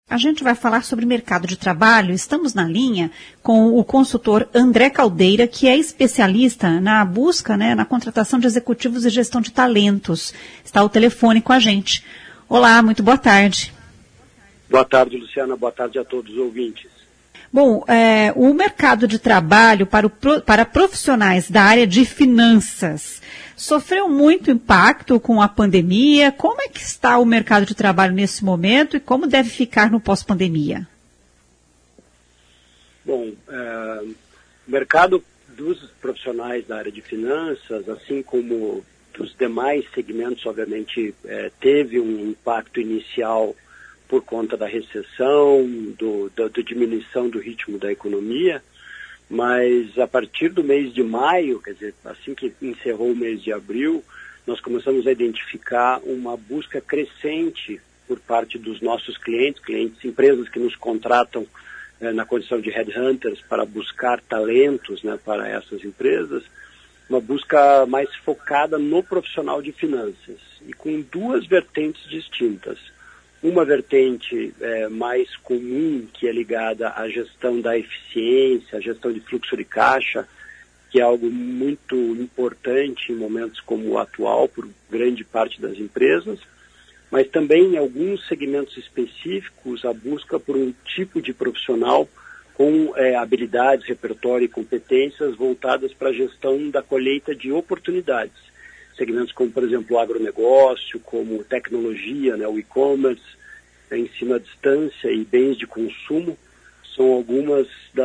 A gente vai falar sobre mercado de trabalho. Estamos na linha com o consultor André Caldeira, que é especialista na busca, na contratação de executivos e gestão de talentos. Está ao telefone com a gente. Olá, muito boa tarde. Boa tarde, Luciana. Boa tarde a todos os ouvintes. Bom, o mercado de trabalho para profissionais da área de finanças sofreu muito impacto com a pandemia. Como é que está o mercado de trabalho nesse momento e como deve ficar no pós-pandemia? Bom, o mercado dos profissionais da área de finanças, assim como dos demais segmentos, obviamente, teve um impacto inicial por conta da recessão, da diminuição do ritmo da economia, mas a partir do mês de maio, quer dizer, assim que encerrou o mês de abril, nós começamos a identificar uma busca crescente por parte dos nossos clientes, empresas que nos contratam na condição de headhunters para buscar talentos para essas empresas, uma busca mais focada no profissional de finanças e com duas vertentes distintas. Uma vertente mais comum, que é ligada à gestão da eficiência, à gestão de fluxo de caixa, que é algo muito importante em momentos como o atual, por grande parte das empresas, mas também em alguns segmentos específicos, a busca por um tipo de profissional com habilidades, repertório e competências voltadas para a gestão da colheita de oportunidades. Segmentos como, por exemplo, o agronegócio, como tecnologia, o e-commerce, ensino à distância e bens de consumo, são alguns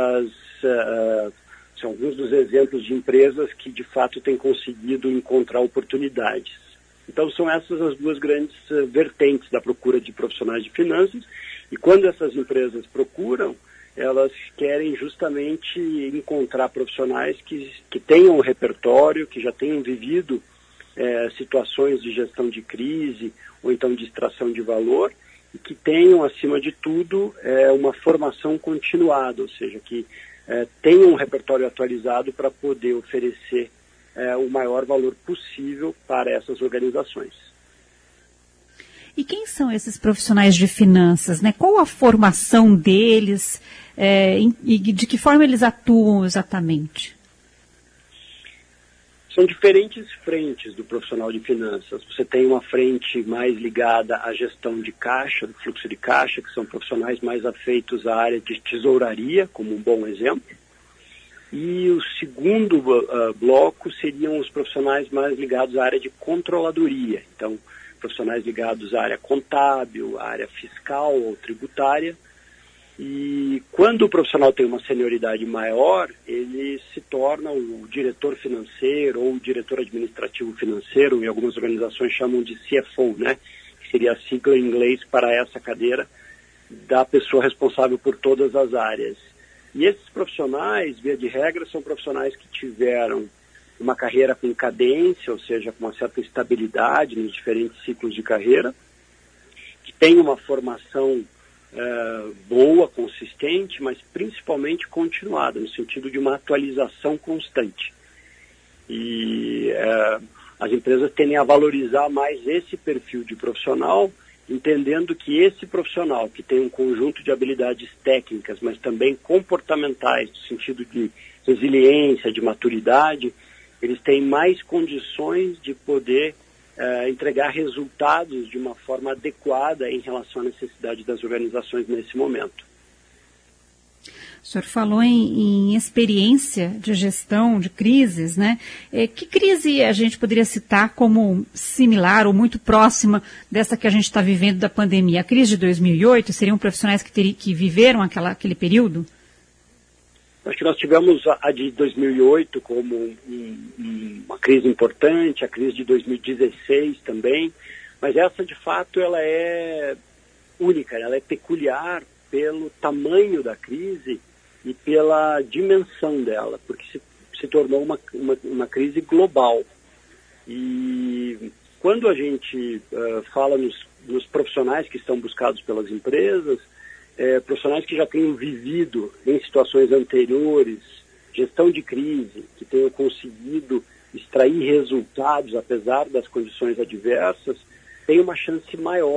dos exemplos de empresas que, de fato, têm conseguido encontrar oportunidades. Então, são essas as duas grandes vertentes da procura de profissionais de finanças, e quando essas empresas procuram, elas querem justamente encontrar profissionais que tenham um repertório, que já tenham vivido situações de gestão de crise ou então de extração de valor e que tenham, acima de tudo, uma formação continuada, ou seja, que tenham um repertório atualizado para poder oferecer o maior valor possível para essas organizações. E quem são esses profissionais de finanças? Qual a formação deles e de que forma eles atuam exatamente? São diferentes frentes do profissional de finanças. Você tem uma frente mais ligada à gestão de caixa, do fluxo de caixa, que são profissionais mais afeitos à área de tesouraria, como um bom exemplo. E o segundo bloco seriam os profissionais mais ligados à área de controladoria. Então, profissionais ligados à área contábil, à área fiscal ou tributária. E quando o profissional tem uma senioridade maior, ele se torna o diretor financeiro ou o diretor administrativo financeiro, e algumas organizações chamam de CFO, que seria a sigla em inglês para essa cadeira da pessoa responsável por todas as áreas. E esses profissionais, via de regra, são profissionais que tiveram uma carreira com cadência, ou seja, com uma certa estabilidade nos diferentes ciclos de carreira, que têm uma formação boa, consistente, mas principalmente continuada, no sentido de uma atualização constante. E as empresas tendem a valorizar mais esse perfil de profissional, entendendo que esse profissional, que tem um conjunto de habilidades técnicas, mas também comportamentais, no sentido de resiliência, de maturidade, eles têm mais condições de poder entregar resultados de uma forma adequada em relação à necessidade das organizações nesse momento. O senhor falou em experiência de gestão de crises, Que crise a gente poderia citar como similar ou muito próxima dessa que a gente está vivendo da pandemia? A crise de 2008 seriam profissionais que viveram aquele período? Acho que nós tivemos a de 2008 como uma crise importante, a crise de 2016 também, mas essa de fato ela é única, ela é peculiar pelo tamanho da crise e pela dimensão dela, porque se tornou uma crise global. E quando a gente fala nos profissionais que estão buscados pelas empresas, profissionais que já tenham vivido em situações anteriores, gestão de crise, que tenham conseguido extrair resultados apesar das condições adversas, tem uma chance maior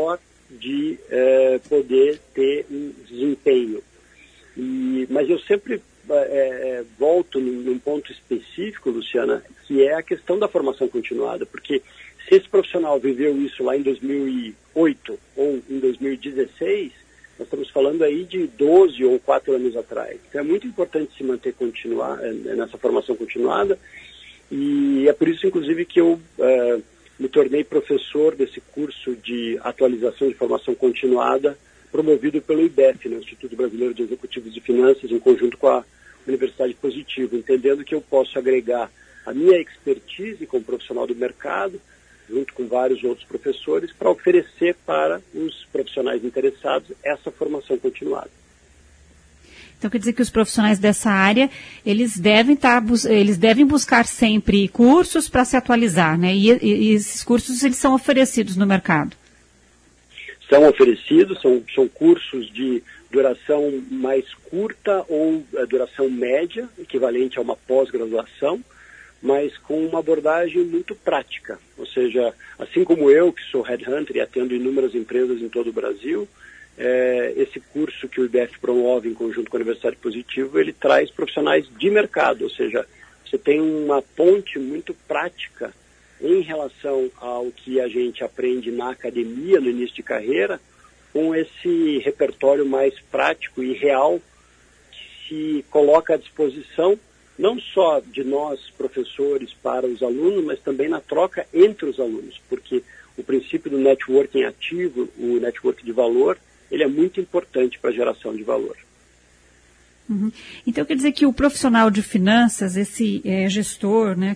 de poder ter um desempenho. Mas eu sempre volto num ponto específico, Luciana, que é a questão da formação continuada, porque se esse profissional viveu isso lá em 2008 ou em 2016, nós estamos falando aí de 12 ou 4 anos atrás. Então é muito importante se manter nessa formação continuada, e é por isso, inclusive, que eu me tornei professor desse curso de atualização de formação continuada, promovido pelo IBEF, né, Instituto Brasileiro de Executivos de Finanças, em conjunto com a Universidade Positivo, entendendo que eu posso agregar a minha expertise como profissional do mercado, junto com vários outros professores, para oferecer para os profissionais interessados essa formação continuada. Então quer dizer que os profissionais dessa área, eles devem buscar sempre cursos para se atualizar, né? E esses cursos, eles são oferecidos no mercado? São oferecidos, são cursos de duração mais curta ou duração média, equivalente a uma pós-graduação, mas com uma abordagem muito prática. Ou seja, assim como eu, que sou headhunter e atendo inúmeras empresas em todo o Brasil, esse curso que o IBEF promove em conjunto com a Universidade Positivo, ele traz profissionais de mercado, ou seja, você tem uma ponte muito prática em relação ao que a gente aprende na academia, no início de carreira, com esse repertório mais prático e real que se coloca à disposição, não só de nós, professores, para os alunos, mas também na troca entre os alunos, porque o princípio do networking ativo, o networking de valor, ele é muito importante para a geração de valor. Uhum. Então, quer dizer que o profissional de finanças, esse gestor, né,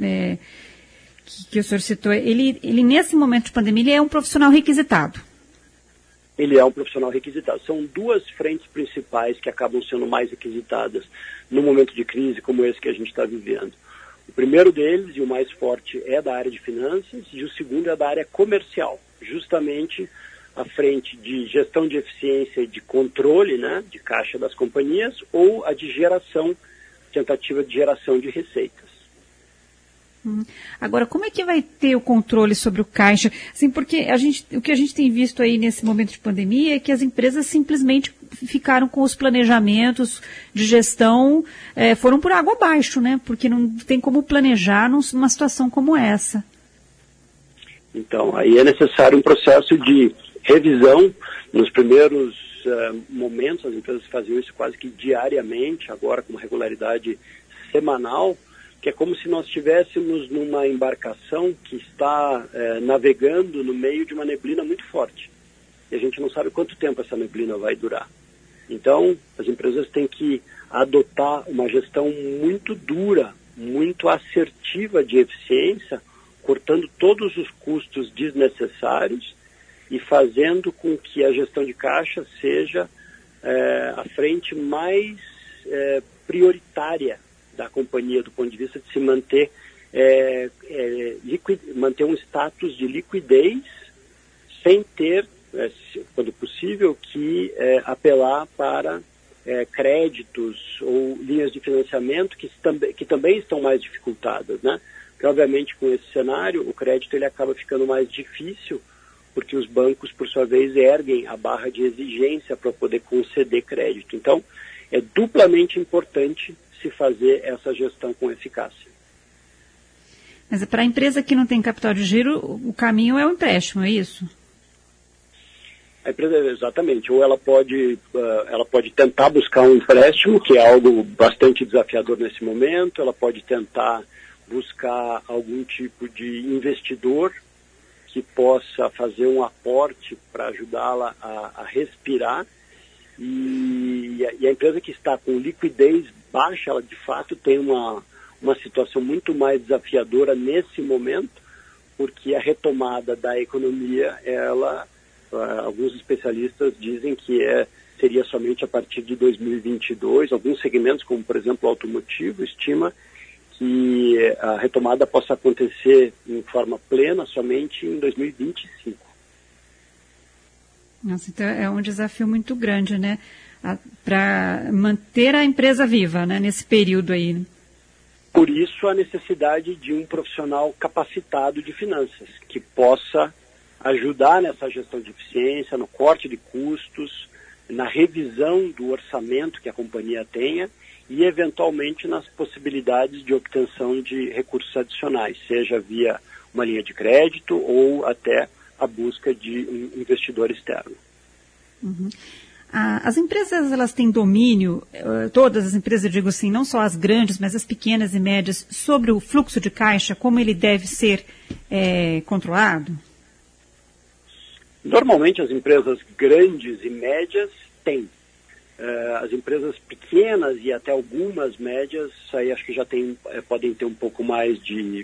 que o senhor citou, ele nesse momento de pandemia, ele é um profissional requisitado? Ele é um profissional requisitado. São duas frentes principais que acabam sendo mais requisitadas no momento de crise como esse que a gente está vivendo. O primeiro deles, e o mais forte, é da área de finanças, e o segundo é da área comercial, justamente à frente de gestão de eficiência e de controle, né, de caixa das companhias, ou a de tentativa de geração de receitas. Agora, como é que vai ter o controle sobre o caixa? Assim, porque o que a gente tem visto aí nesse momento de pandemia é que as empresas simplesmente ficaram com os planejamentos de gestão, foram por água abaixo, né? Porque não tem como planejar numa situação como essa. Então, aí é necessário um processo de revisão. Nos primeiros momentos, as empresas faziam isso quase que diariamente, agora com uma regularidade semanal, que é como se nós estivéssemos numa embarcação que está navegando no meio de uma neblina muito forte. E a gente não sabe quanto tempo essa neblina vai durar. Então, as empresas têm que adotar uma gestão muito dura, muito assertiva de eficiência, cortando todos os custos desnecessários e fazendo com que a gestão de caixa seja a frente mais prioritária da companhia do ponto de vista de se manter, manter um status de liquidez sem ter, quando possível, que apelar para créditos ou linhas de financiamento que também estão mais dificultadas, né? Porque, obviamente, com esse cenário, o crédito ele acaba ficando mais difícil, porque os bancos, por sua vez, erguem a barra de exigência para poder conceder crédito. Então, é duplamente importante se fazer essa gestão com eficácia. Mas para a empresa que não tem capital de giro, o caminho é o empréstimo, é isso? A empresa, exatamente. Ou ela pode tentar buscar um empréstimo, que é algo bastante desafiador nesse momento. Ela pode tentar buscar algum tipo de investidor que possa fazer um aporte para ajudá-la a respirar. E a empresa que está com liquidez baixa, ela de fato tem uma situação muito mais desafiadora nesse momento, porque a retomada da economia, alguns especialistas dizem que seria somente a partir de 2022. Alguns segmentos, como por exemplo o automotivo, estima que a retomada possa acontecer em forma plena somente em 2025. Nossa, então é um desafio muito grande, né? Para manter a empresa viva, né? Nesse período aí. Por isso a necessidade de um profissional capacitado de finanças, que possa ajudar nessa gestão de eficiência, no corte de custos, na revisão do orçamento que a companhia tenha e, eventualmente, nas possibilidades de obtenção de recursos adicionais, seja via uma linha de crédito ou até a busca de um investidor externo. Uhum. As empresas, elas têm domínio, todas as empresas, eu digo assim, não só as grandes, mas as pequenas e médias, sobre o fluxo de caixa, como ele deve ser controlado? Normalmente as empresas grandes e médias têm. As empresas pequenas e até algumas médias, aí acho que já podem ter um pouco mais de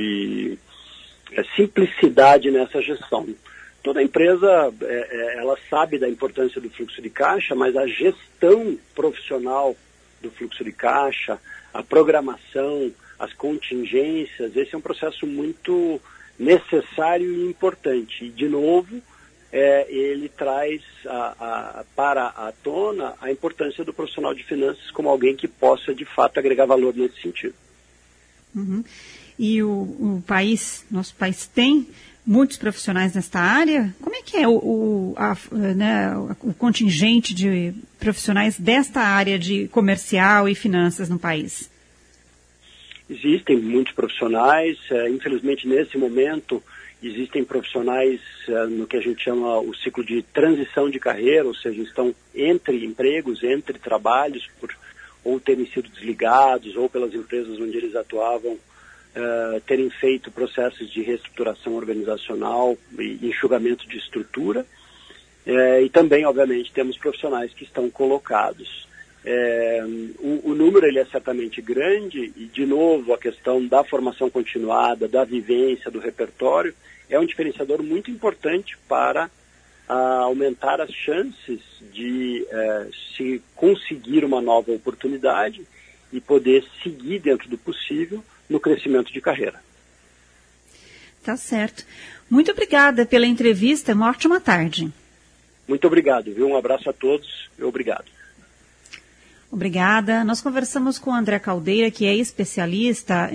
simplicidade nessa gestão. Toda empresa, ela sabe da importância do fluxo de caixa, mas a gestão profissional do fluxo de caixa, a programação, as contingências, esse é um processo muito necessário e importante. E, de novo, ele traz para a tona a importância do profissional de finanças como alguém que possa, de fato, agregar valor nesse sentido. Uhum. E o nosso país tem muitos profissionais nesta área. Como é que é o contingente de profissionais desta área de comercial e finanças no país? Existem muitos profissionais. Infelizmente, nesse momento, existem profissionais no que a gente chama o ciclo de transição de carreira, ou seja, estão entre empregos, entre trabalhos, ou terem sido desligados, ou pelas empresas onde eles atuavam, terem feito processos de reestruturação organizacional e enxugamento de estrutura. E também, obviamente, temos profissionais que estão colocados. O número ele é certamente grande e, de novo, a questão da formação continuada, da vivência, do repertório, é um diferenciador muito importante para aumentar as chances de se conseguir uma nova oportunidade e poder seguir dentro do possível no crescimento de carreira. Tá certo. Muito obrigada pela entrevista. Uma ótima tarde. Muito obrigado, viu? Um abraço a todos e obrigado. Obrigada. Nós conversamos com o André Caldeira, que é especialista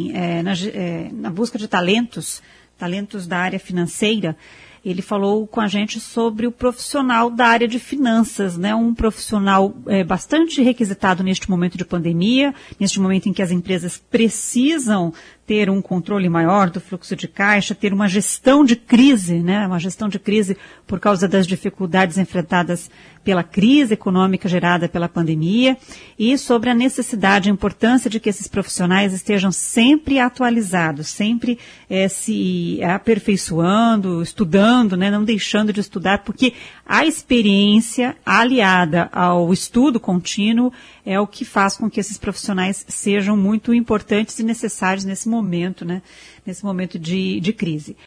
na busca de talentos da área financeira. Ele falou com a gente sobre o profissional da área de finanças, né? Um profissional bastante requisitado neste momento de pandemia, neste momento em que as empresas precisam ter um controle maior do fluxo de caixa, ter uma gestão de crise, né? Uma gestão de crise por causa das dificuldades enfrentadas pela crise econômica gerada pela pandemia e sobre a necessidade, a importância de que esses profissionais estejam sempre atualizados, sempre se aperfeiçoando, estudando, né? Não deixando de estudar, porque a experiência aliada ao estudo contínuo é o que faz com que esses profissionais sejam muito importantes e necessários nesse momento, né? Nesse momento de crise.